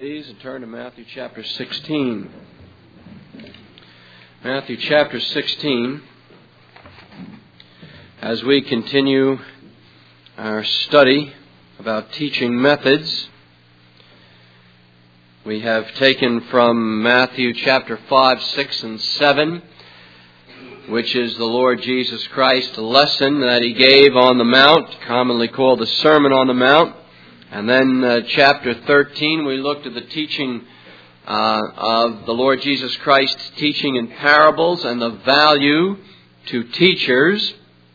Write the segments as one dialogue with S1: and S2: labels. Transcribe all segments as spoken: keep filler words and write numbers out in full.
S1: these and turn to Matthew chapter sixteen. Matthew chapter sixteen, as we continue our study about teaching methods. We have taken from Matthew chapter five, six, and seven, which is the Lord Jesus Christ's lesson that He gave on the Mount, commonly called the Sermon on the Mount. And then uh, chapter thirteen, we looked at the teaching uh, of the Lord Jesus Christ's teaching in parables and the value to teachers.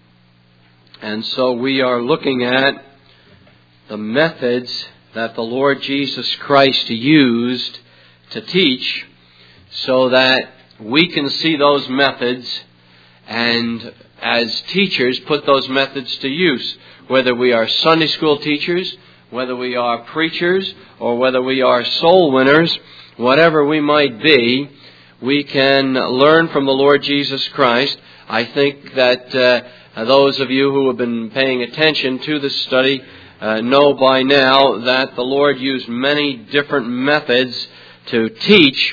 S1: And so we are looking at the methods that the Lord Jesus Christ used to teach, so that we can see those methods and as teachers put those methods to use, whether we are Sunday school teachers, whether we are preachers, or whether we are soul winners. Whatever we might be, we can learn from the Lord Jesus Christ. I think that uh, those of you who have been paying attention to this study uh, know by now that the Lord used many different methods to teach,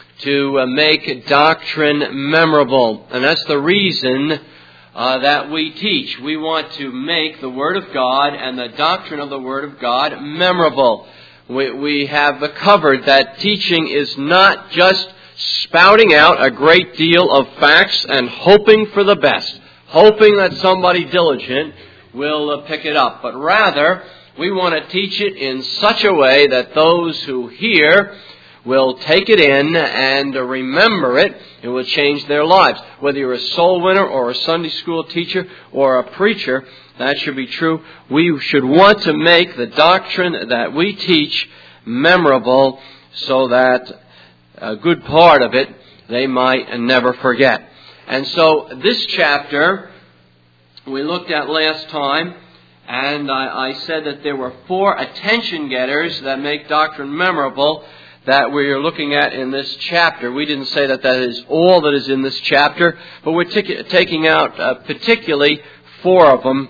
S1: to uh, make doctrine memorable. And that's the reason uh, that we teach. We want to make the Word of God and the doctrine of the Word of God memorable. We, we have covered that teaching is not just spouting out a great deal of facts and hoping for the best, hoping that somebody diligent will uh, pick it up. But rather, we want to teach it in such a way that those who hear will take it in and remember it. It will change their lives. Whether you're a soul winner or a Sunday school teacher or a preacher, that should be true. We should want to make the doctrine that we teach memorable so that a good part of it they might never forget. And so this chapter we looked at last time, and I, I said that there were four attention getters that make doctrine memorable that we're looking at in this chapter. We didn't say that that is all that is in this chapter, but we're t- taking out uh, particularly four of them.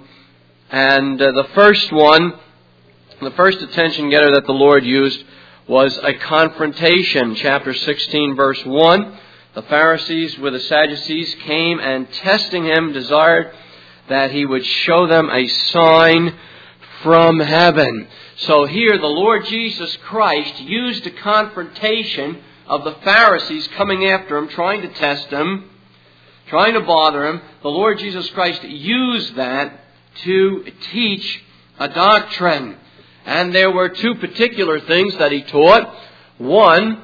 S1: And uh, the first one, the first attention getter that the Lord used was a confrontation. Chapter sixteen, verse one. The Pharisees with the Sadducees came and testing Him desired that He would show them a sign from heaven. So here the Lord Jesus Christ used a confrontation of the Pharisees coming after Him, trying to test Him, trying to bother Him. The Lord Jesus Christ used that to teach a doctrine. And there were two particular things that He taught. One,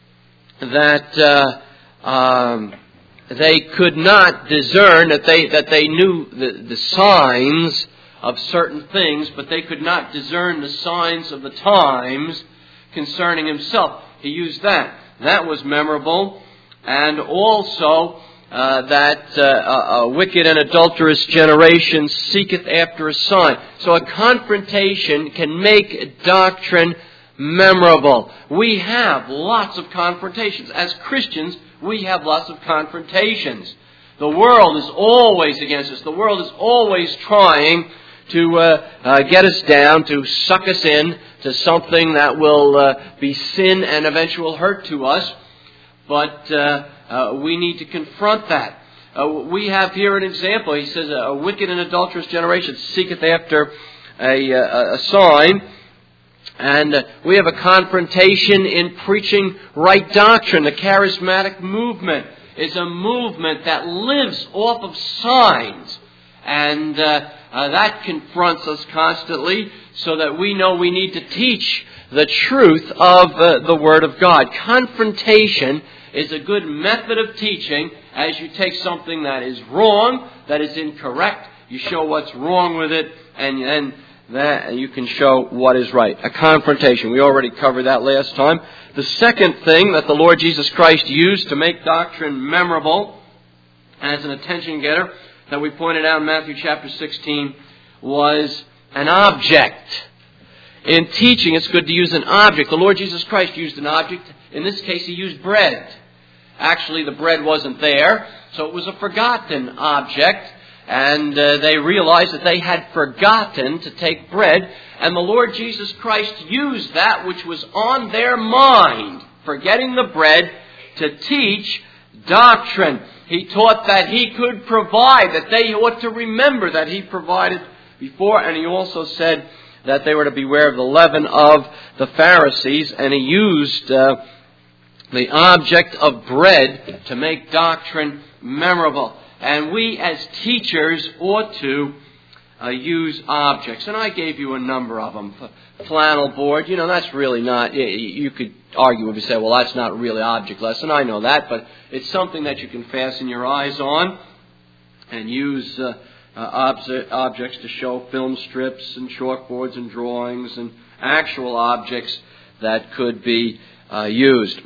S1: that uh, um, they could not discern, that they that they knew the, the signs of certain things, but they could not discern the signs of the times concerning Himself. He used that. That was memorable. And also uh, that uh, a, a wicked and adulterous generation seeketh after a sign. So a confrontation can make doctrine memorable. We have lots of confrontations. As Christians, we have lots of confrontations. The world is always against us. The world is always trying to uh, uh, get us down, to suck us in to something that will uh, be sin and eventual hurt to us. But uh, uh, we need to confront that. Uh, we have here an example. He says, a wicked and adulterous generation seeketh after a, a, a sign. And uh, we have a confrontation in preaching right doctrine. The charismatic movement is a movement that lives off of signs. And uh, uh, that confronts us constantly, so that we know we need to teach the truth of uh, the Word of God. Confrontation is a good method of teaching. As you take something that is wrong, that is incorrect, you show what's wrong with it, and then that you can show what is right. A confrontation. We already covered that last time. The second thing that the Lord Jesus Christ used to make doctrine memorable as an attention getter that we pointed out in Matthew chapter sixteen was an object. In teaching, it's good to use an object. The Lord Jesus Christ used an object. In this case, He used bread. Actually, the bread wasn't there, so it was a forgotten object. And uh, they realized that they had forgotten to take bread. And the Lord Jesus Christ used that which was on their mind, forgetting the bread, to teach doctrine. He taught that He could provide, that they ought to remember that He provided before. And He also said that they were to beware of the leaven of the Pharisees. And He used uh, the object of bread to make doctrine memorable. And we as teachers ought to uh, use objects. And I gave you a number of them. Flannel board, you know, that's really not, you could argue if you say, well, that's not really object lesson. I know that, but it's something that you can fasten your eyes on and use uh, uh, obje- objects to show film strips and chalkboards and drawings and actual objects that could be uh, used.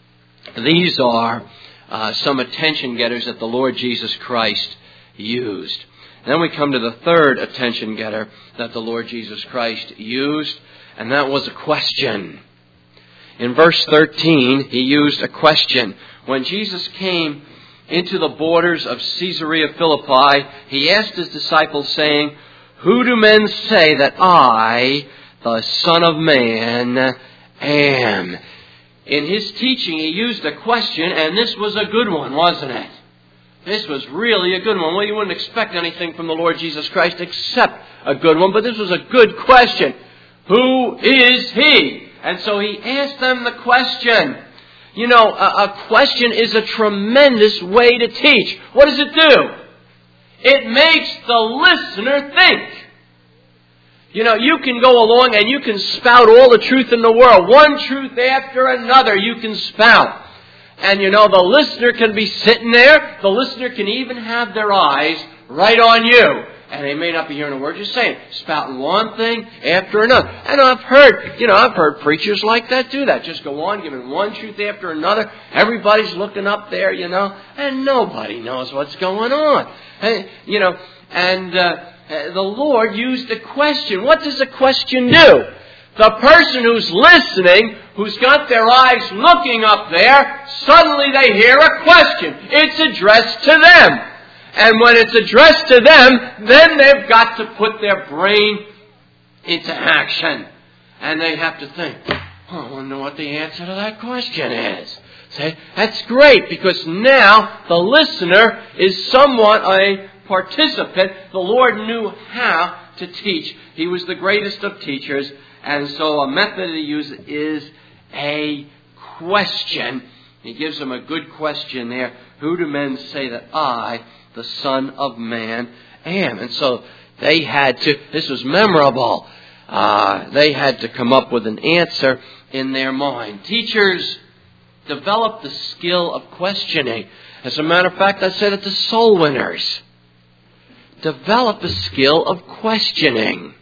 S1: These are Uh, some attention getters that the Lord Jesus Christ used. And then we come to the third attention getter that the Lord Jesus Christ used, and that was a question. In verse thirteen, He used a question. When Jesus came into the borders of Caesarea Philippi, He asked His disciples, saying, "Who do men say that I, the Son of Man, am?" In His teaching, He used a question, and this was a good one, wasn't it? This was really a good one. Well, you wouldn't expect anything from the Lord Jesus Christ except a good one, but this was a good question. Who is He? And so He asked them the question. You know, a, a question is a tremendous way to teach. What does it do? It makes the listener think. You know, you can go along and you can spout all the truth in the world. One truth after another you can spout. And you know, the listener can be sitting there. The listener can even have their eyes right on you. And they may not be hearing a word you're saying. Spouting one thing after another. And I've heard, you know, I've heard preachers like that do that. Just go on giving one truth after another. Everybody's looking up there, you know. And nobody knows what's going on. And, you know, and... Uh, The Lord used a question. What does a question do? The person who's listening, who's got their eyes looking up there, suddenly they hear a question. It's addressed to them. And when it's addressed to them, then they've got to put their brain into action. And they have to think, oh, I wonder what the answer to that question is. Say, that's great, because now the listener is somewhat a participant. The Lord knew how to teach. He was the greatest of teachers. And so a method to use is a question. He gives them a good question there. Who do men say that I, the Son of Man, am? And so they had to, this was memorable. Uh, they had to come up with an answer in their mind. Teachers develop the skill of questioning. As a matter of fact, I say that the soul winners develop the skill of questioning.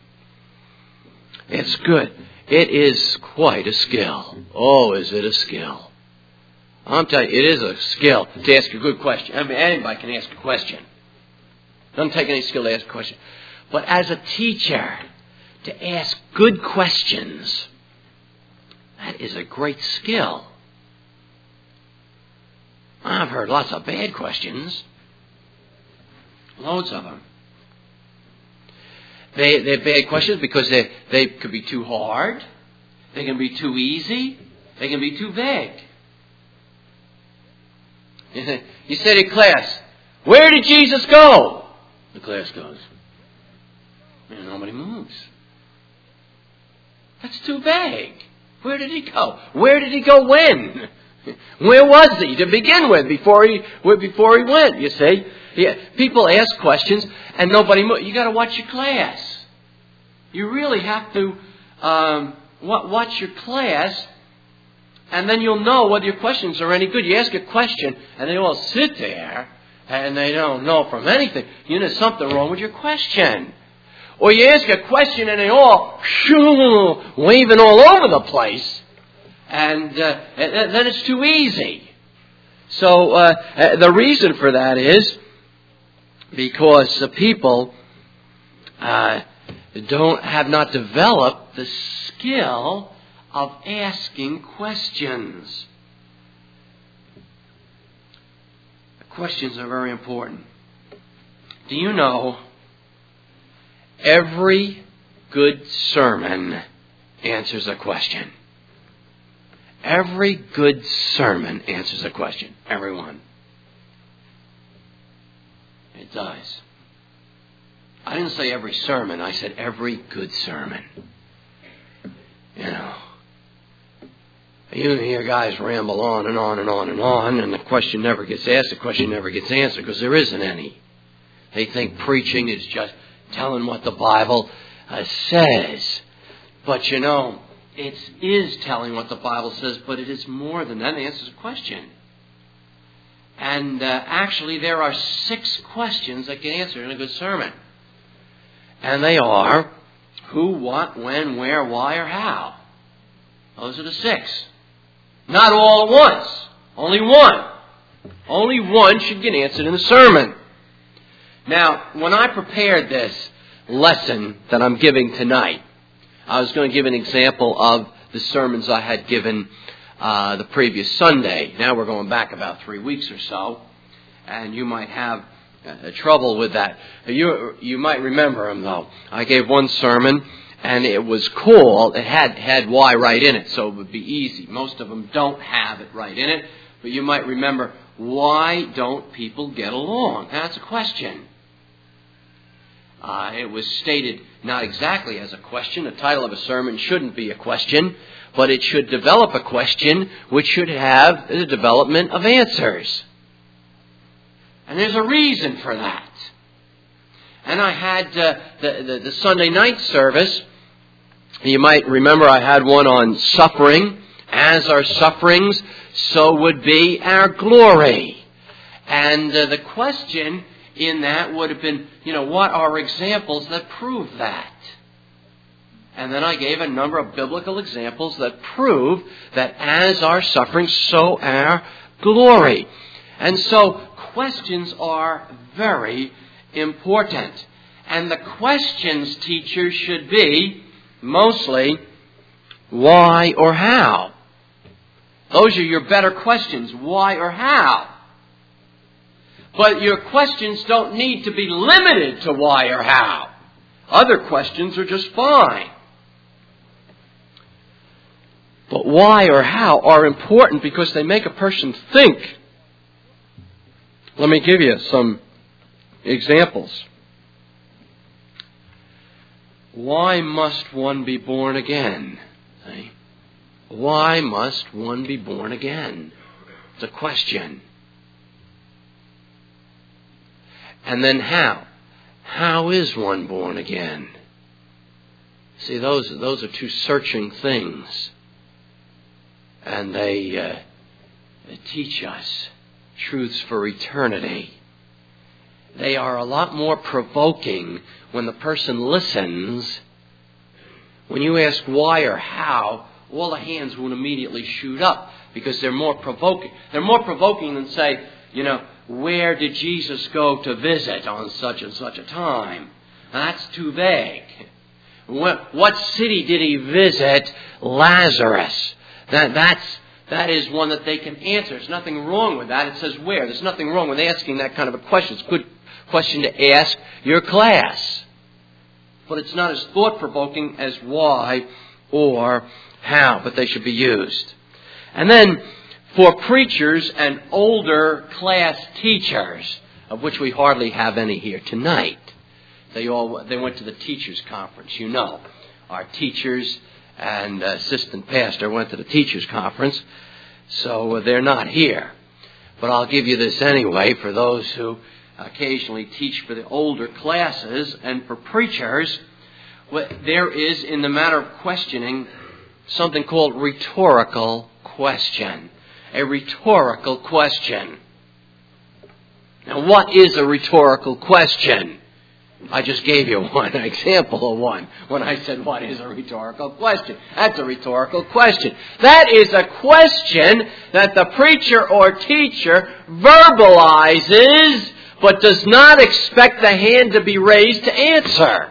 S1: It's good. It is quite a skill. Oh, is it a skill? I'm telling you, it is a skill to ask a good question. I mean, anybody can ask a question. Doesn't take any skill to ask a question. But as a teacher, to ask good questions, that is a great skill. I've heard lots of bad questions. Loads of them. They, they're bad questions because they, they could be too hard. They can be too easy. They can be too vague. You say to class, where did Jesus go? The class goes, and nobody moves. That's too vague. Where did He go? Where did He go when? Where was He to begin with before He, before he went, you see? Yeah, people ask questions and nobody moves. You got to watch your class. You really have to um, watch your class, and then you'll know whether your questions are any good. You ask a question and they all sit there and they don't know from anything. You know, there's something wrong with your question. Or you ask a question and they all shoo, waving all over the place, and, uh, and then it's too easy. So uh, the reason for that is because the people uh, don't have not developed the skill of asking questions. Questions are very important. Do you know, every good sermon answers a question. Every good sermon answers a question. Every one. It does. I didn't say every sermon. I said every good sermon. You know. You hear guys ramble on and on and on and on, and the question never gets asked, the question never gets answered, because there isn't any. They think preaching is just telling what the Bible uh, says. But you know, it is telling what the Bible says, but it is more than that. It answers a question. And uh, actually, there are six questions that get answered in a good sermon. And they are who, what, when, where, why, or how. Those are the six. Not all at once. Only one. Only one should get answered in the sermon. Now, when I prepared this lesson that I'm giving tonight, I was going to give an example of the sermons I had given uh, the previous Sunday. Now we're going back about three weeks or so, and you might have uh, trouble with that. You you might remember them, though. I gave one sermon, and it was cool. It had, had why right in it, so it would be easy. Most of them don't have it right in it, but you might remember, why don't people get along? That's a question. Uh, it was stated not exactly as a question. The title of a sermon shouldn't be a question, but it should develop a question which should have the development of answers. And there's a reason for that. And I had uh, the, the, the Sunday night service. You might remember I had one on suffering. As our sufferings, so would be our glory. And uh, the question in that would have been, you know, what are examples that prove that? And then I gave a number of biblical examples that prove that as our suffering, so our glory. And so questions are very important. And the questions, teachers, should be mostly why or how. Those are your better questions, why or how. But your questions don't need to be limited to why or how. Other questions are just fine. But why or how are important because they make a person think. Let me give you some examples. Why must one be born again? See? Why must one be born again? It's a question. And then how? How is one born again? See, those, those are two searching things. And they, uh, they teach us truths for eternity. They are a lot more provoking when the person listens. When you ask why or how, all the hands won't immediately shoot up because they're more provoking. They're more provoking than say, you know, where did Jesus go to visit on such and such a time? Now, that's too vague. What, what city did he visit Lazarus? That, that's, that is one that they can answer. There's nothing wrong with that. It says where. There's nothing wrong with asking that kind of a question. It's a good question to ask your class. But it's not as thought-provoking as why or how, but they should be used. And then, for preachers and older class teachers, of which we hardly have any here tonight. They all they went to the teachers' conference, you know. Our teachers and assistant pastor went to the teachers' conference, so they're not here. But I'll give you this anyway for those who occasionally teach for the older classes and for preachers. There is, in the matter of questioning, something called rhetorical question. A rhetorical question. Now, what is a rhetorical question? I just gave you one, an example of one, when I said, what is a rhetorical question? That's a rhetorical question. That is a question that the preacher or teacher verbalizes, but does not expect the hand to be raised to answer.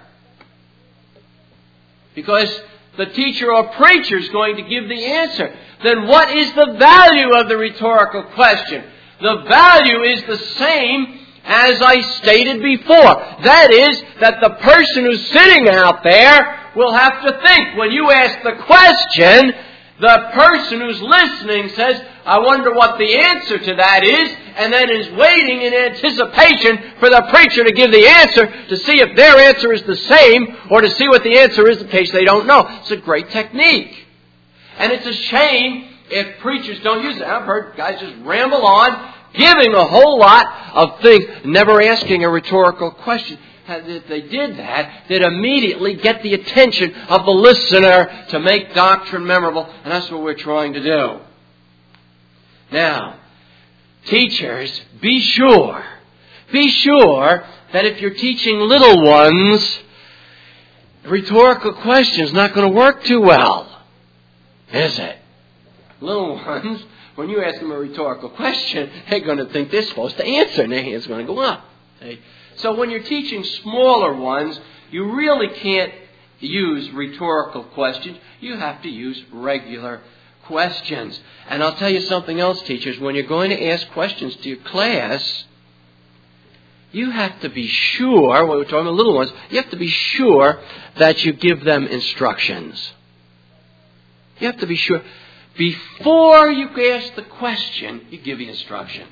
S1: Because the teacher or preacher is going to give the answer. Then what is the value of the rhetorical question? The value is the same as I stated before. That is, that the person who's sitting out there will have to think. When you ask the question, the person who's listening says, I wonder what the answer to that is, and then is waiting in anticipation for the preacher to give the answer to see if their answer is the same or to see what the answer is in case they don't know. It's a great technique. And it's a shame if preachers don't use it. I've heard guys just ramble on, giving a whole lot of things, never asking a rhetorical question. If they did that, they'd immediately get the attention of the listener to make doctrine memorable. And that's what we're trying to do. Now, teachers, be sure, be sure that if you're teaching little ones, rhetorical question is not going to work too well, is it? Little ones, when you ask them a rhetorical question, they're going to think they're supposed to answer, and their hand's going to go up. Okay? So when you're teaching smaller ones, you really can't use rhetorical questions. You have to use regular questions. And I'll tell you something else, teachers. When you're going to ask questions to your class, you have to be sure, when we're talking about little ones, you have to be sure that you give them instructions. You have to be sure. Before you ask the question, you give the instruction.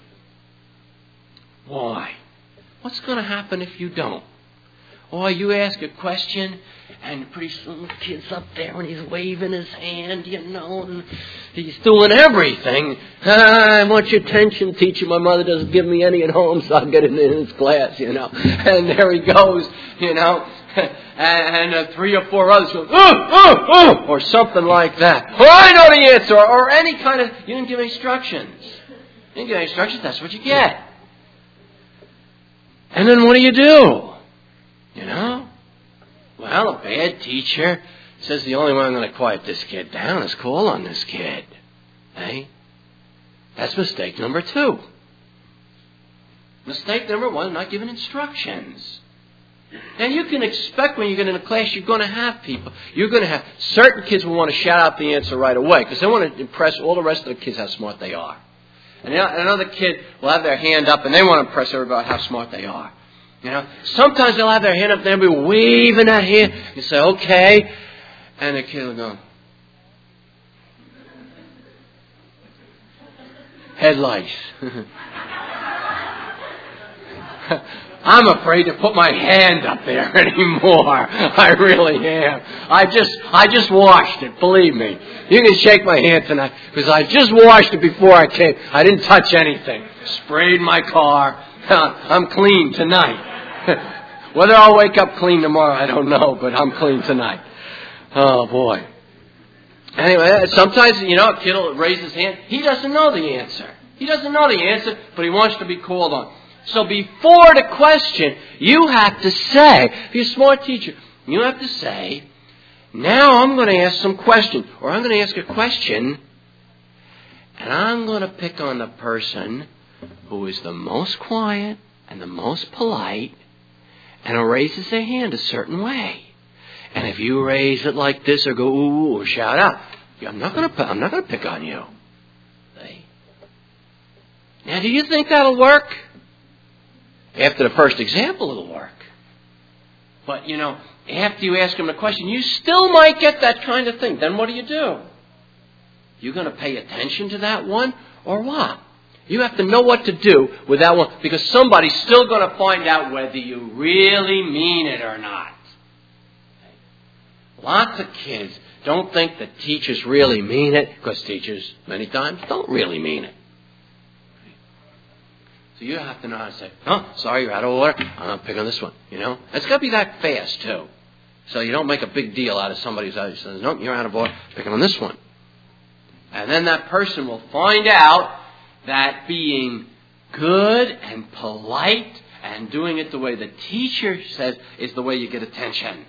S1: Why? What's going to happen if you don't? Or you ask a question, and pretty soon the kid's up there and he's waving his hand, you know, and he's doing everything. Ah, I want your attention, teacher. My mother doesn't give me any at home, so I'll get it in his class, you know. And there he goes, you know. And uh, three or four others go, oh, oh, oh, or something like that. Oh, I know the answer, or, or any kind of, you didn't give instructions. You didn't give instructions, that's what you get. And then what do you do? You know? Well, a bad teacher says the only way I'm going to quiet this kid down is call on this kid. Hey? That's mistake number two. Mistake number one, not giving instructions. And you can expect when you get in a class, you're going to have people. You're going to have certain kids will want to shout out the answer right away because they want to impress all the rest of the kids how smart they are. And another kid will have their hand up and they want to impress everybody how smart they are. You know, sometimes they'll have their hand up and they'll be waving that hand. You say, okay. And the kid will go, headlights. I'm afraid to put my hand up there anymore. I really am. I just, I just washed it. Believe me. You can shake my hand tonight because I just washed it before I came. I didn't touch anything. Sprayed my car. I'm clean tonight. Whether I'll wake up clean tomorrow, I don't know, but I'm clean tonight. Oh boy. Anyway, sometimes, you know, a kid will raise his hand. He doesn't know the answer. He doesn't know the answer, but he wants to be called on. So before the question, you have to say, if you're a smart teacher, you have to say, now I'm going to ask some questions, or I'm going to ask a question, and I'm going to pick on the person who is the most quiet and the most polite, and who raises their hand a certain way. And if you raise it like this, or go ooh, or shout out, I'm not going to, I'm not going to pick on you. See? Now, do you think that'll work? After the first example, it'll work. But, you know, after you ask them a question, you still might get that kind of thing. Then what do you do? You going to pay attention to that one or what? You have to know what to do with that one because somebody's still going to find out whether you really mean it or not. Lots of kids don't think that teachers really mean it because teachers, many times, don't really mean it. So you have to know how to say, oh, sorry, you're out of order. I'm going to pick on this one. You know? It's got to be that fast, too. So you don't make a big deal out of somebody who says, no, you're out of order. Picking on this one. And then that person will find out that being good and polite and doing it the way the teacher says is the way you get attention.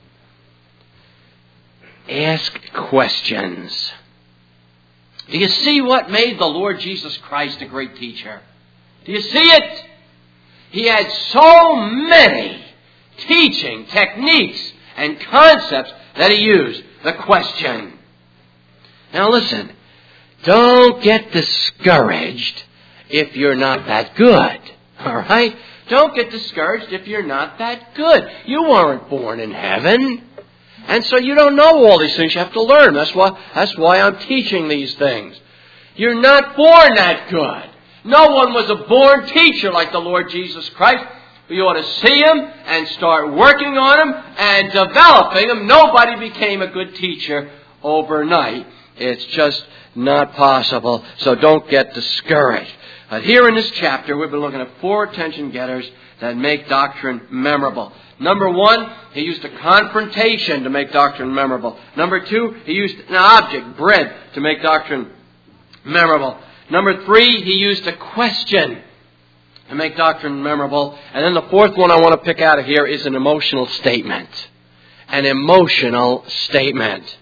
S1: Ask questions. Do you see what made the Lord Jesus Christ a great teacher? Do you see it? He had so many teaching techniques and concepts that he used. The question. Now listen, don't get discouraged if you're not that good. All right? Don't get discouraged if you're not that good. You weren't born in heaven. And so you don't know all these things. You have to learn. That's why, that's why I'm teaching these things. You're not born that good. No one was a born teacher like the Lord Jesus Christ. You ought to see him and start working on him and developing him. Nobody became a good teacher overnight. It's just not possible. So don't get discouraged. But here in this chapter, we've been looking at four attention getters that make doctrine memorable. Number one, he used a confrontation to make doctrine memorable. Number two, he used an object, bread, to make doctrine memorable. Number three, he used a question to make doctrine memorable. And then the fourth one I want to pick out of here is an emotional statement. An emotional statement.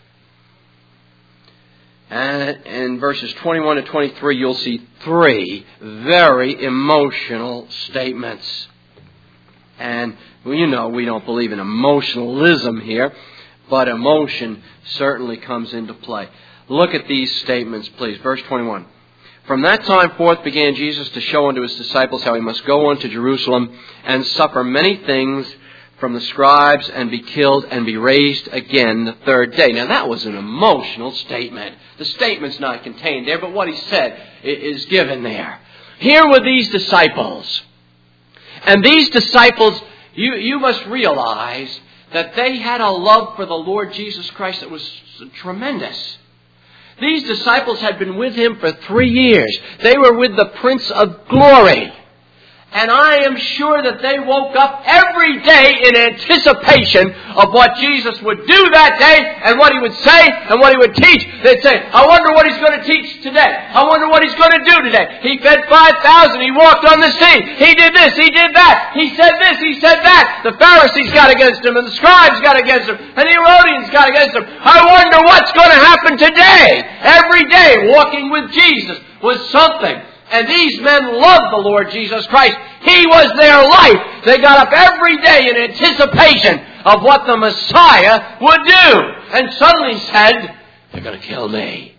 S1: And in verses twenty-one to twenty-three, you'll see three very emotional statements. And, well, you know, we don't believe in emotionalism here, but emotion certainly comes into play. Look at these statements, please. Verse twenty-one. From that time forth began Jesus to show unto his disciples how he must go unto Jerusalem and suffer many things from the scribes and be killed and be raised again the third day. Now that was an emotional statement. The statement's not contained there, but what he said is given there. Here were these disciples. And these disciples, you, you must realize that they had a love for the Lord Jesus Christ that was tremendous. These disciples had been with him for three years. They were with the Prince of Glory. And I am sure that they woke up every day in anticipation of what Jesus would do that day and what he would say and what he would teach. They'd say, I wonder what he's going to teach today. I wonder what he's going to do today. He fed five thousand. He walked on the sea. He did this. He did that. He said this. He said that. The Pharisees got against him and the scribes got against him and the Herodians got against him. I wonder what's going to happen today. Every day walking with Jesus was something. And these men loved the Lord Jesus Christ. He was their life. They got up every day in anticipation of what the Messiah would do. And suddenly said, they're going to kill me.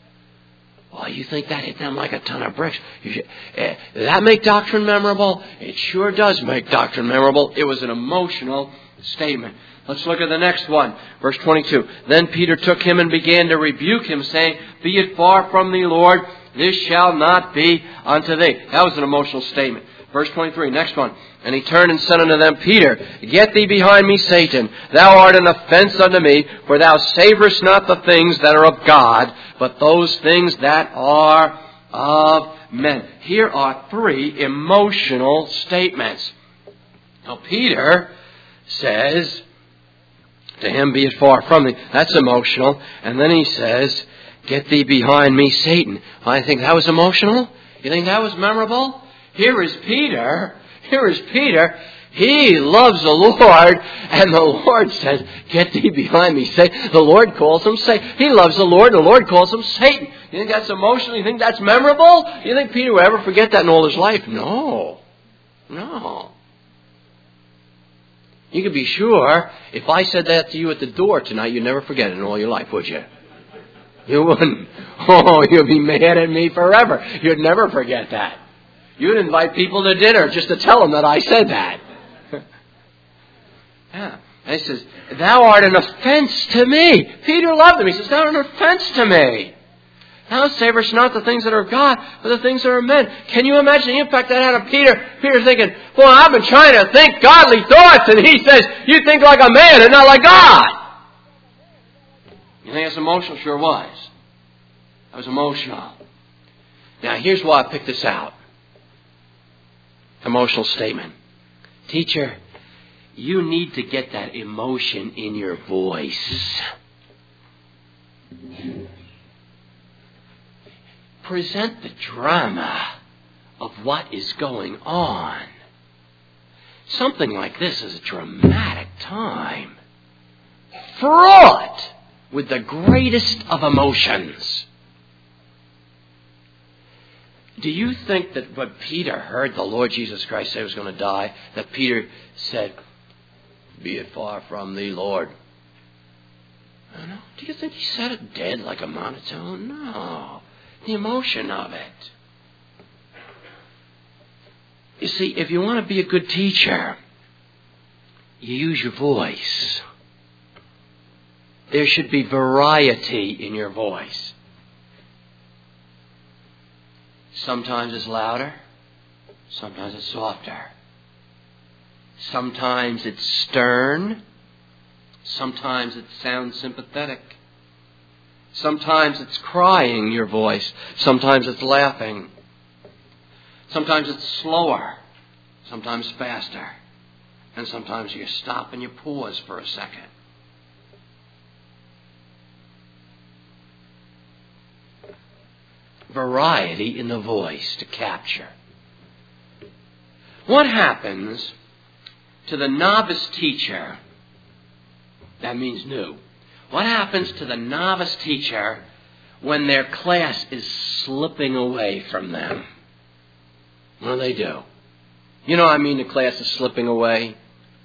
S1: Well, you think that hit them like a ton of bricks? You should, uh, does that make doctrine memorable? It sure does make doctrine memorable. It was an emotional statement. Let's look at the next one. Verse twenty-two. Then Peter took him and began to rebuke him, saying, Be it far from thee, Lord. This shall not be unto thee. That was an emotional statement. Verse twenty-three, next one. And he turned and said unto them, Peter, get thee behind me, Satan. Thou art an offense unto me, for thou savorest not the things that are of God, but those things that are of men. Here are three emotional statements. Now, Peter says to him, Be it far from thee. That's emotional. And then he says, Get thee behind me, Satan. I think that was emotional. You think that was memorable? Here is Peter. Here is Peter. He loves the Lord. And the Lord says, Get thee behind me, Satan. The Lord calls him Satan. He loves the Lord. The Lord calls him Satan. You think that's emotional? You think that's memorable? You think Peter will ever forget that in all his life? No. No. You can be sure, if I said that to you at the door tonight, you'd never forget it in all your life, would you? You wouldn't. Oh, you'd be mad at me forever. You'd never forget that. You'd invite people to dinner just to tell them that I said that. Yeah. And he says, Thou art an offense to me. Peter loved him. He says, Thou art an offense to me. Thou savorest not the things that are of God, but the things that are of men. Can you imagine the impact that had on Peter? Peter thinking, Well, I've been trying to think godly thoughts. And he says, You think like a man and not like God. You think that's emotional? Sure was. That was emotional. Now, here's why I picked this out. Emotional statement. Teacher, you need to get that emotion in your voice. Present the drama of what is going on. Something like this is a dramatic time. Fraught with the greatest of emotions. Do you think that when Peter heard the Lord Jesus Christ say he was going to die, that Peter said, Be it far from thee, Lord? No. Do you think he said it dead like a monotone? No. The emotion of it. You see, if you want to be a good teacher, you use your voice. There should be variety in your voice. Sometimes it's louder. Sometimes it's softer. Sometimes it's stern. Sometimes it sounds sympathetic. Sometimes it's crying, your voice. Sometimes it's laughing. Sometimes it's slower. Sometimes faster. And sometimes you stop and you pause for a second. Variety in the voice to capture. What happens to the novice teacher? That means new. What happens to the novice teacher when their class is slipping away from them? What do they do? You know what I mean, the class is slipping away?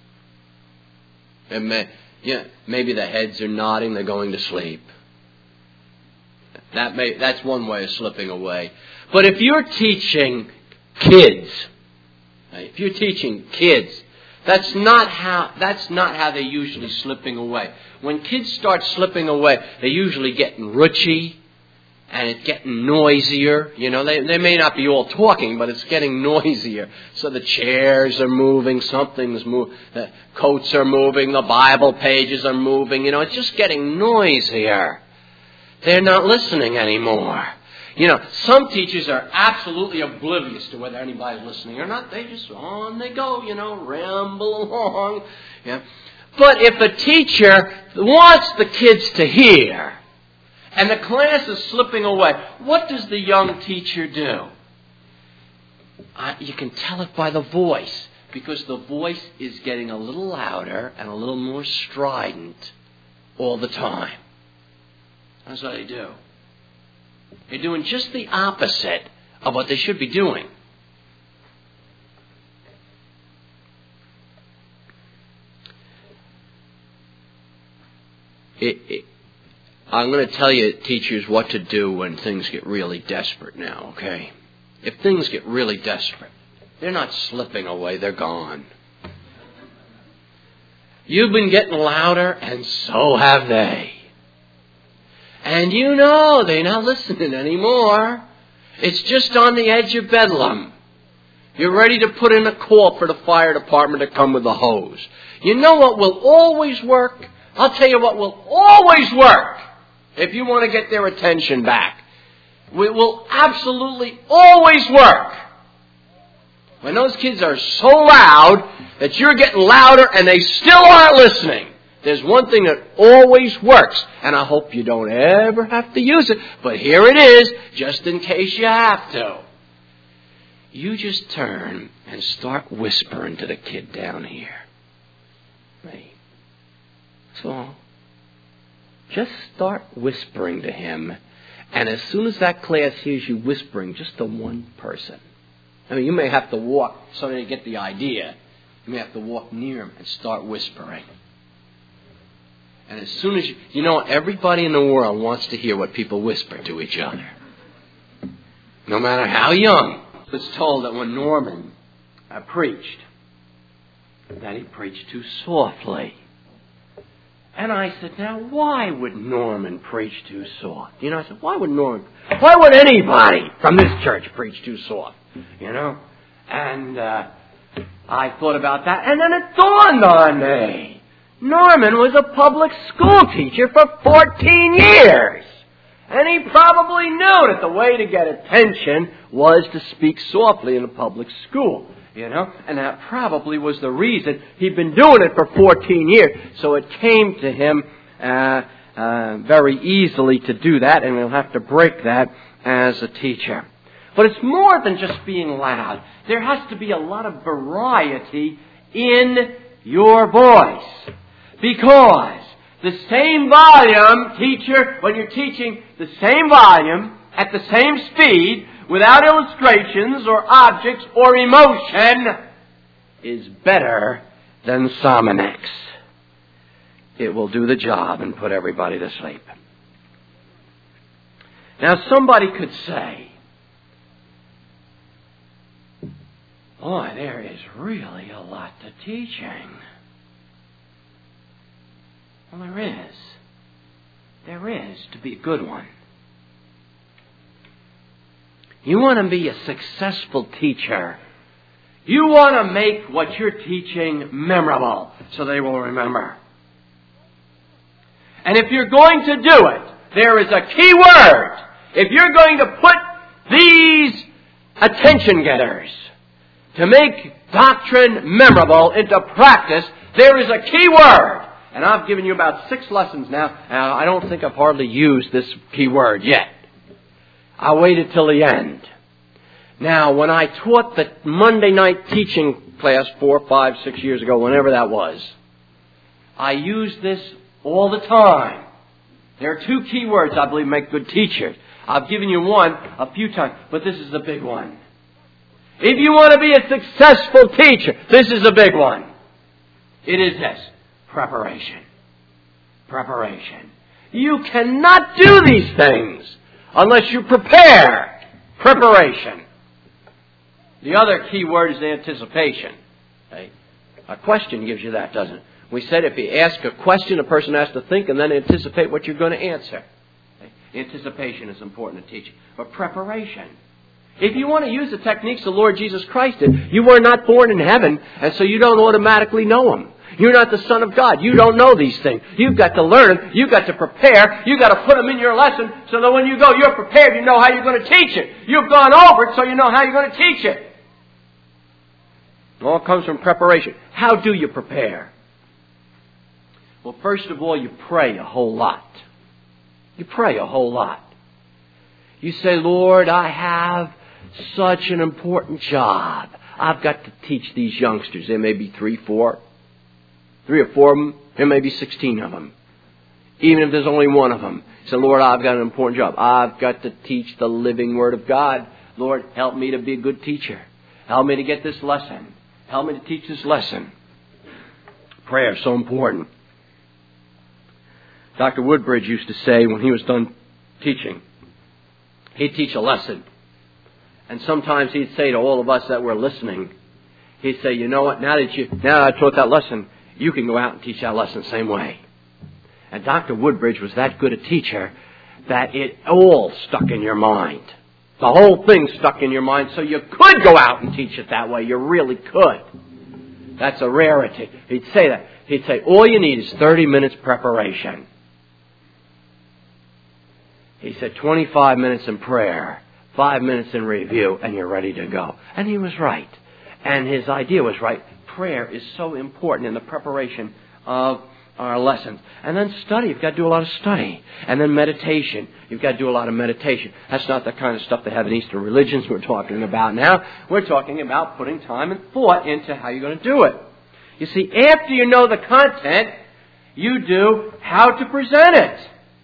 S1: It may, yeah, maybe the heads are nodding, they're going to sleep. That may, that's one way of slipping away. But if you're teaching kids, if you're teaching kids, that's not how, that's not how they're usually slipping away. When kids start slipping away, they're usually getting rutchy and it's getting noisier. You know, they, they may not be all talking, but it's getting noisier. So the chairs are moving, something's moving, the coats are moving, the Bible pages are moving. You know, it's just getting noisier. They're not listening anymore. You know, some teachers are absolutely oblivious to whether anybody's listening or not. They just, on they go, you know, ramble along. Yeah. But if a teacher wants the kids to hear, and the class is slipping away, what does the young teacher do? Uh, you can tell it by the voice, because the voice is getting a little louder and a little more strident all the time. That's what they do. They're doing just the opposite of what they should be doing. It, it, I'm going to tell you, teachers, what to do when things get really desperate now, okay? If things get really desperate, they're not slipping away, they're gone. You've been getting louder, and so have they. And you know they're not listening anymore. It's just on the edge of bedlam. You're ready to put in a call for the fire department to come with a hose. You know what will always work? I'll tell you what will always work if you want to get their attention back. It will absolutely always work. When those kids are so loud that you're getting louder and they still aren't listening. There's one thing that always works, and I hope you don't ever have to use it, but here it is, just in case you have to. You just turn and start whispering to the kid down here. Right? That's all. Just start whispering to him, and as soon as that class hears you whispering, just to one person. I mean, you may have to walk so they get the idea. You may have to walk near him and start whispering. And as soon as you, you know, everybody in the world wants to hear what people whisper to each other. No matter how young. I was told that when Norman uh, preached, that he preached too softly. And I said, now why would Norman preach too soft? You know, I said, why would Norman, why would anybody from this church preach too soft? You know? And uh, I thought about that, and then it dawned on me. Norman was a public school teacher for fourteen years. And he probably knew that the way to get attention was to speak softly in a public school. You know, and that probably was the reason he'd been doing it for fourteen years. So it came to him uh, uh, very easily to do that, and we'll have to break that as a teacher. But it's more than just being loud. There has to be a lot of variety in your voice. Because the same volume, teacher, when you're teaching the same volume at the same speed, without illustrations or objects or emotion, is better than Sominex. It will do the job and put everybody to sleep. Now somebody could say,
S2: Boy, there is really a lot to teaching. Well, there is. There is, to be a good one. You want to be a successful teacher. You want to make what you're teaching memorable so they will remember. And if you're going to do it, there is a key word. If you're going to put these attention getters to make doctrine memorable into practice, there is a key word. And I've given you about six lessons now, and I don't think I've hardly used this key word yet. I waited till the end. Now, when I taught the Monday night teaching class four, five, six years ago, whenever that was, I used this all the time. There are two key words I believe make good teachers. I've given you one a few times, but this is the big one. If you want to be a successful teacher, this is the big one. It is this. Preparation. Preparation. You cannot do these things unless you prepare. Preparation. The other key word is anticipation. Okay? A question gives you that, doesn't it? We said if you ask a question, a person has to think and then anticipate what you're going to answer. Okay? Anticipation is important in teaching. But preparation. If you want to use the techniques the Lord Jesus Christ did, you were not born in heaven, and so you don't automatically know Him. You're not the Son of God. You don't know these things. You've got to learn them. You've got to prepare. You've got to put them in your lesson so that when you go, you're prepared. You know how you're going to teach it. You've gone over it so you know how you're going to teach it. It all comes from preparation. How do you prepare? Well, first of all, you pray a whole lot. You pray a whole lot. You say, Lord, I have such an important job. I've got to teach these youngsters. There may be three, four. Three or four of them, there may be sixteen of them. Even if there's only one of them. Say, Lord, I've got an important job. I've got to teach the living Word of God. Lord, help me to be a good teacher. Help me to get this lesson. Help me to teach this lesson. Prayer is so important. Doctor Woodbridge used to say when he was done teaching, he'd teach a lesson. And sometimes he'd say to all of us that were listening, he'd say, you know what, now that you, now that I taught that lesson, you can go out and teach that lesson the same way. And Doctor Woodbridge was that good a teacher that it all stuck in your mind. The whole thing stuck in your mind, so you could go out and teach it that way. You really could. That's a rarity. He'd say that. He'd say, all you need is thirty minutes preparation. He said, twenty-five minutes in prayer, five minutes in review, and you're ready to go. And he was right. And his idea was right. Prayer is so important in the preparation of our lessons. And then study. You've got to do a lot of study. And then meditation. You've got to do a lot of meditation. That's not the kind of stuff they have in Eastern religions we're talking about now. We're talking about putting time and thought into how you're going to do it. You see, after you know the content, you do how to present it.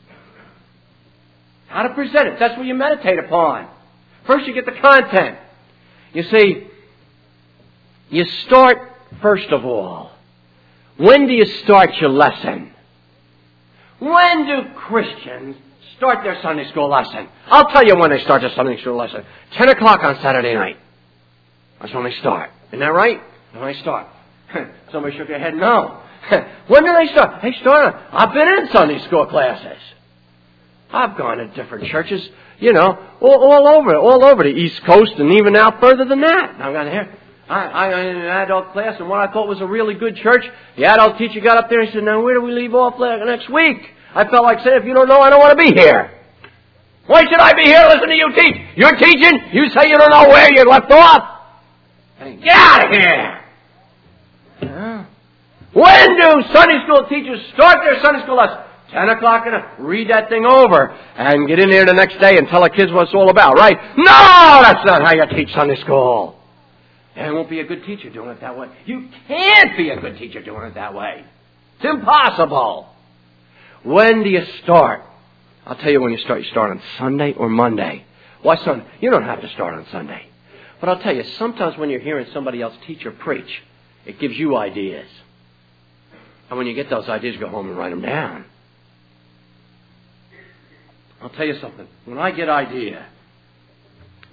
S2: How to present it. That's what you meditate upon. First you get the content. You see, you start first of all. When do you start your lesson? When do Christians start their Sunday school lesson? I'll tell you when they start their Sunday school lesson. Ten o'clock on Saturday night. That's when they start. Isn't that right? When they start. Somebody shook their head. No. When do they start? They start. I've been in Sunday school classes. I've gone to different churches, you know, all, all over, all over the East Coast and even out further than that. I've gone here. I, I in an adult class, and what I thought was a really good church, the adult teacher got up there and said, now where do we leave off next week? I felt like saying, if you don't know, I don't want to be here. Why should I be here listening to you teach? You're teaching, you say you don't know where you left off. Get out of here. Yeah. When do Sunday school teachers start their Sunday school lesson? Ten o'clock and a, read that thing over and get in there the next day and tell the kids what it's all about, right? No, that's not how you teach Sunday school. And it won't be a good teacher doing it that way. You can't be a good teacher doing it that way. It's impossible. When do you start? I'll tell you when you start. You start on Sunday or Monday. Why Sunday? You don't have to start on Sunday. But I'll tell you, sometimes when you're hearing somebody else teach or preach, it gives you ideas. And when you get those ideas, go home and write them down. I'll tell you something. When I get idea,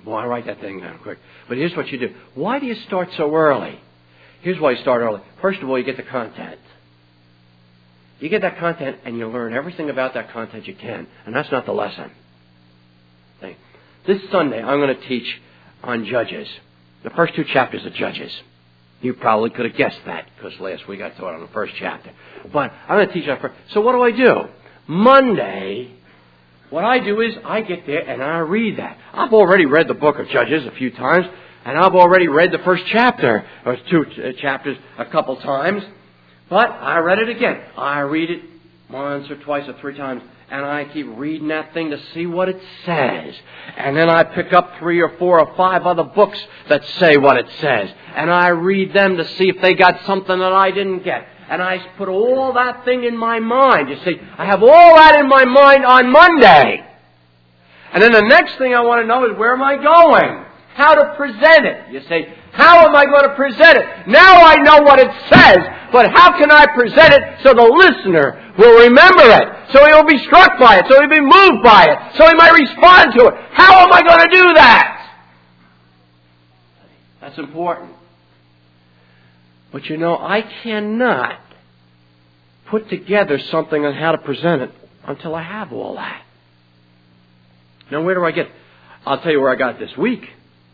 S2: Boy, I write that thing down quick. But here's what you do. Why do you start so early? Here's why you start early. First of all, you get the content. You get that content and you learn everything about that content you can. And that's not the lesson. See? This Sunday, I'm going to teach on Judges. The first two chapters of Judges. You probably could have guessed that because last week I taught on the first chapter. But I'm going to teach that first. So what do I do? Monday, what I do is I get there and I read that. I've already read the book of Judges a few times. And I've already read the first chapter, or two chapters a couple times. But I read it again. I read it once or twice or three times. And I keep reading that thing to see what it says. And then I pick up three or four or five other books that say what it says. And I read them to see if they got something that I didn't get. And I put all that thing in my mind. You see, I have all that in my mind on Monday. And then the next thing I want to know is where am I going? How to present it. You say, how am I going to present it? Now I know what it says, but how can I present it so the listener will remember it? So he will be struck by it, so he'll be moved by it, so he might respond to it. How am I going to do that? That's important. But you know, I cannot put together something on how to present it until I have all that. Now, where do I get it? I'll tell you where I got it this week.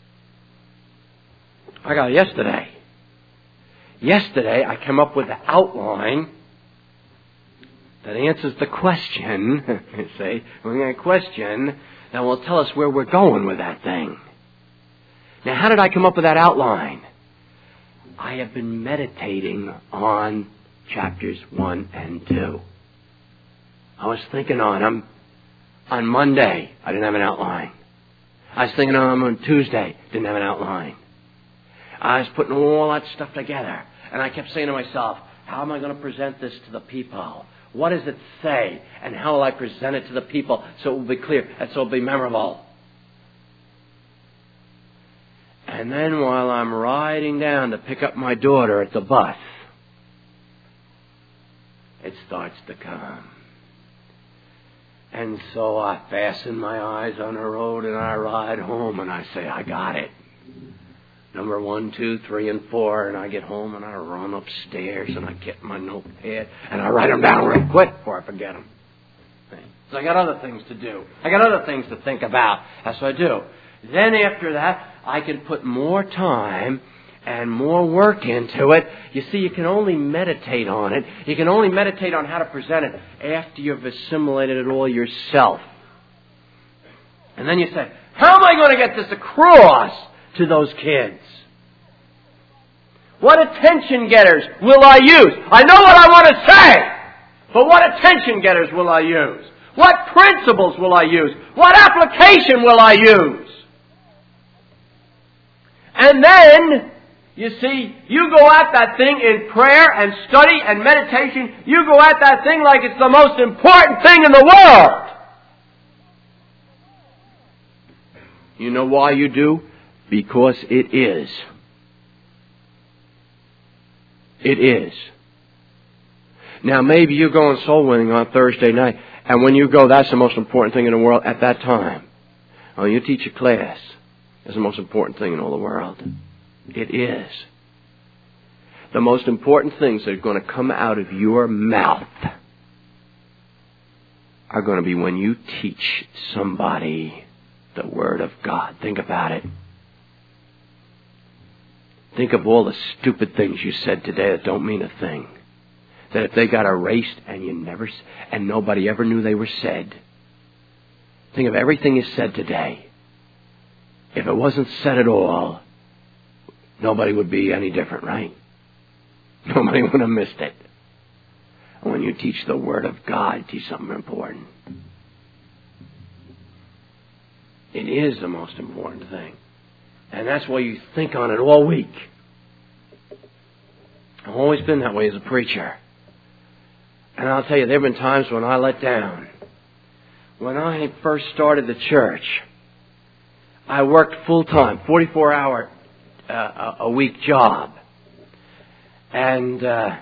S2: I got it yesterday. Yesterday, I came up with the outline that answers the question, you see, we're going to question that will tell us where we're going with that thing. Now, how did I come up with that outline? I have been meditating on chapters one and two. I was thinking on them on Monday. I didn't have an outline. I was thinking on them on Tuesday. Didn't have an outline. I was putting all that stuff together. And I kept saying to myself, how am I going to present this to the people? What does it say? And how will I present it to the people so it will be clear and so it will be memorable? And then while I'm riding down to pick up my daughter at the bus, it starts to come. And so I fasten my eyes on the road and I ride home and I say, I got it. Number one, two, three, and four. And I get home and I run upstairs and I get my notepad and I write them down real quick before I forget them. So I got other things to do. I got other things to think about. That's what I do. Then after that, I can put more time and more work into it. You see, you can only meditate on it. You can only meditate on how to present it after you've assimilated it all yourself. And then you say, how am I going to get this across to those kids? What attention getters will I use? I know what I want to say, but what attention getters will I use? What principles will I use? What application will I use? And then, you see, you go at that thing in prayer and study and meditation. You go at that thing like it's the most important thing in the world. You know why you do? Because it is. It is. Now, maybe you're going soul winning on Thursday night, and when you go, that's the most important thing in the world at that time. When you teach a class, it's the most important thing in all the world. It is. The most important things that are going to come out of your mouth are going to be when you teach somebody the Word of God. Think about it. Think of all the stupid things you said today that don't mean a thing. That if they got erased and you never, and nobody ever knew they were said. Think of everything you said today. If it wasn't said at all, nobody would be any different, right? Nobody would have missed it. And when you teach the Word of God, teach something important. It is the most important thing. And that's why you think on it all week. I've always been that way as a preacher. And I'll tell you, there have been times when I let down. When I first started the church, I worked full-time, forty-four hour uh, a week job. And uh,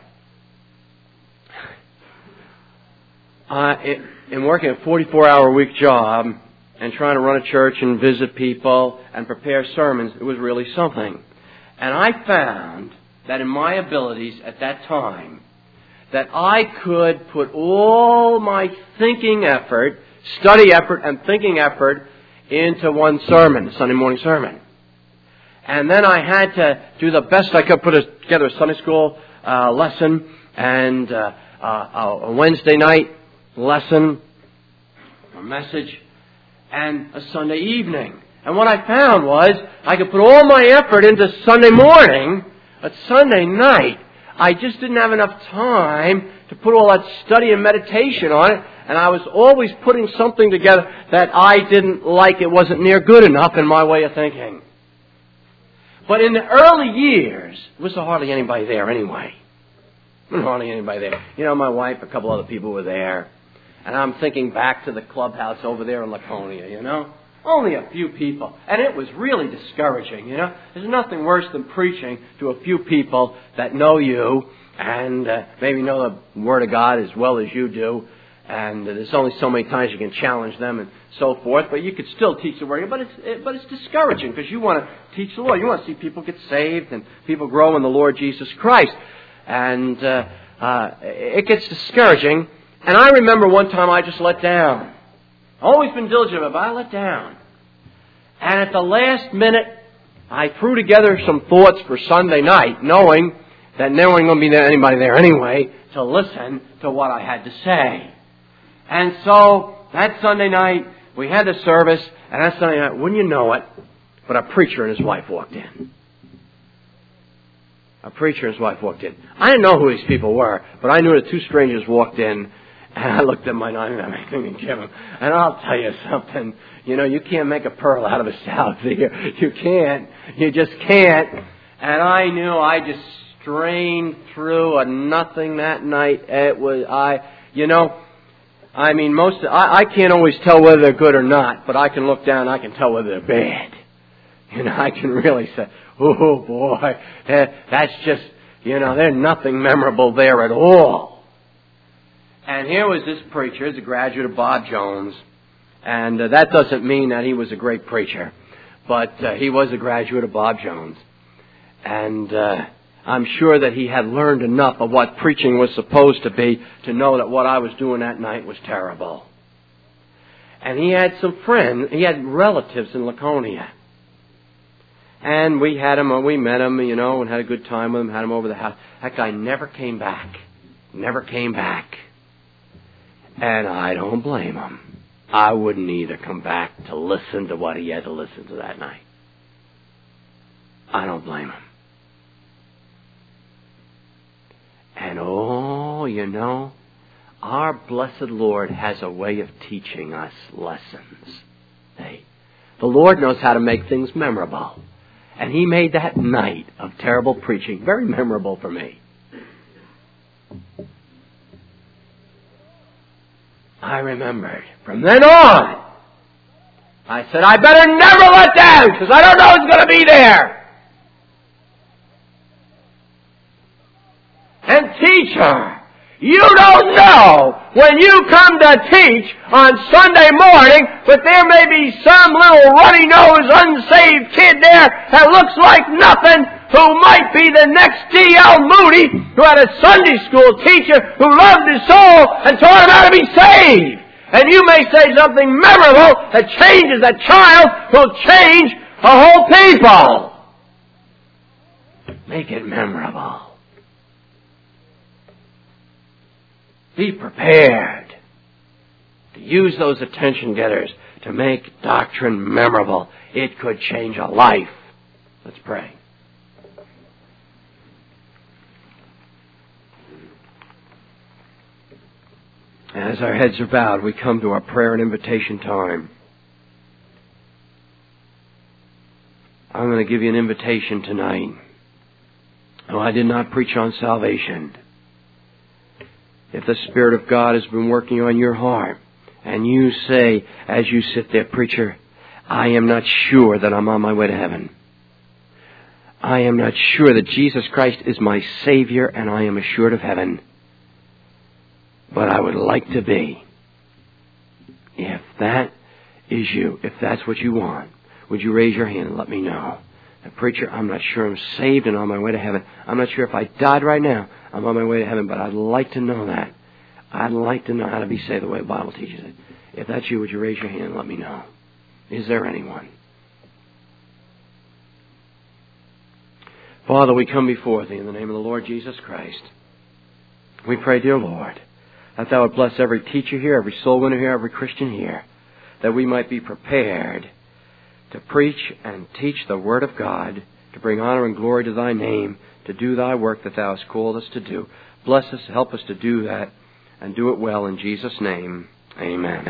S2: I, in working a forty-four hour week job, and trying to run a church and visit people and prepare sermons, it was really something. And I found that in my abilities at that time, that I could put all my thinking effort, study effort and thinking effort into one sermon, Sunday morning sermon. And then I had to do the best I could, put together a Sunday school uh, lesson and uh, uh, a Wednesday night lesson, a message, and a Sunday evening. And what I found was I could put all my effort into Sunday morning, but Sunday night I just didn't have enough time to put all that study and meditation on it, and I was always putting something together that I didn't like. It wasn't near good enough in my way of thinking. But in the early years, there was hardly anybody there anyway. There was hardly anybody there. You know, my wife, a couple other people were there. And I'm thinking back to the clubhouse over there in Laconia, you know. Only a few people. And it was really discouraging, you know. There's nothing worse than preaching to a few people that know you and uh, maybe know the Word of God as well as you do. And uh, there's only so many times you can challenge them and so forth. But you could still teach the Word. But it's, it, but it's discouraging because you want to teach the Lord. You want to see people get saved and people grow in the Lord Jesus Christ. And uh, uh, it gets discouraging. And I remember one time I just let down. Always been diligent, but I let down. And at the last minute, I threw together some thoughts for Sunday night, knowing that there wasn't going to be anybody there anyway to listen to what I had to say. And so, that Sunday night, we had the service, and that Sunday night, wouldn't you know it, but a preacher and his wife walked in. A preacher and his wife walked in. I didn't know who these people were, but I knew that two strangers walked in. And I looked at my I didn't have anything to give him. And I'll tell you something. You know, you can't make a pearl out of a salad here. You can't. You just can't. And I knew I just strained through a nothing that night. It was, I, you know, I mean, most, I, I can't always tell whether they're good or not, but I can look down and I can tell whether they're bad. You know, I can really say, oh boy, that's just, you know, there's nothing memorable there at all. And here was this preacher, he's a graduate of Bob Jones, and uh, that doesn't mean that he was a great preacher, but uh, he was a graduate of Bob Jones. And uh, I'm sure that he had learned enough of what preaching was supposed to be to know that what I was doing that night was terrible. And he had some friends, he had relatives in Laconia. And we had him, we met him, you know, and had a good time with him, had him over the house. That guy never came back. Never came back. And I don't blame him. I wouldn't either come back to listen to what he had to listen to that night. I don't blame him. And oh, you know, our blessed Lord has a way of teaching us lessons. Hey, the Lord knows how to make things memorable. And He made that night of terrible preaching very memorable for me. I remembered. From then on, I said, I better never let down, because I don't know who's going to be there. And teacher, you don't know when you come to teach on Sunday morning, but there may be some little runny-nosed, unsaved kid there that looks like nothing, who might be the next D L Moody, who had a Sunday school teacher who loved his soul and taught him how to be saved. And you may say something memorable that changes a child who'll change a whole people. Make it memorable. Be prepared to use those attention getters to make doctrine memorable. It could change a life. Let's pray. As our heads are bowed, we come to our prayer and invitation time. I'm going to give you an invitation tonight. No, I did not preach on salvation. If the Spirit of God has been working on your heart, and you say, as you sit there, preacher, I am not sure that I'm on my way to heaven. I am not sure that Jesus Christ is my Savior, and I am assured of heaven. But I would like to be. If that is you. If that's what you want, would you raise your hand and let me know? Now, preacher, I'm not sure I'm saved and on my way to heaven. I'm not sure if I died right now, I'm on my way to heaven, but I'd like to know that. I'd like to know how to be saved the way the Bible teaches it. If that's you, would you raise your hand and let me know? Is there anyone? Father, we come before Thee in the name of the Lord Jesus Christ. We pray, dear Lord, that Thou would bless every teacher here, every soul winner here, every Christian here, that we might be prepared to preach and teach the Word of God, to bring honor and glory to Thy name, to do Thy work that Thou hast called us to do. Bless us, help us to do that, and do it well in Jesus' name. Amen.